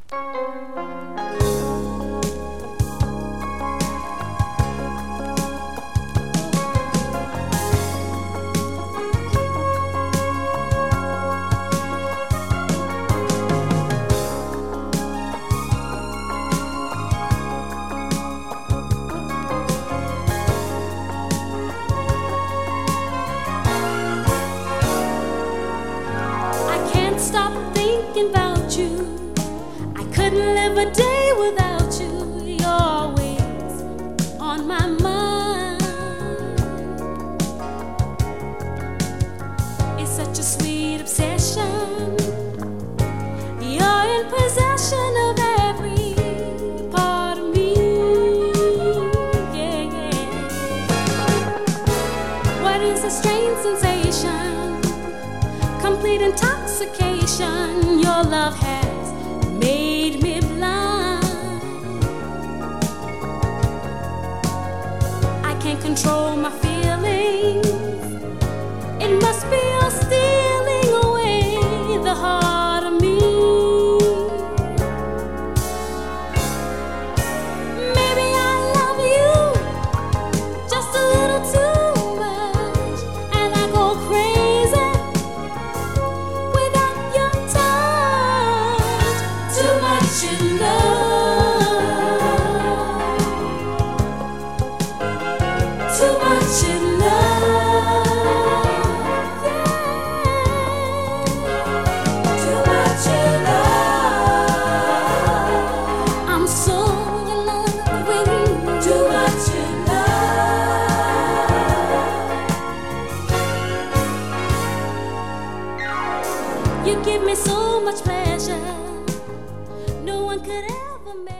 Stop thinking about you. I couldn't live a day without you. You're always on my mind. It's such a sweet obsession. You're in possession of every part of me. Yeah, yeah. What is a strange sensation? Complete intoxication. Your love has made me blind. I can't control my feelings. It must be you're stealing away the heart of me. Maybe I love you just a little too much, and I go crazy without your touch. Too much in love. Too much in love. Too much in love. I'm so in love with you. Too much in love. You give me so much pleasure. No one could ever make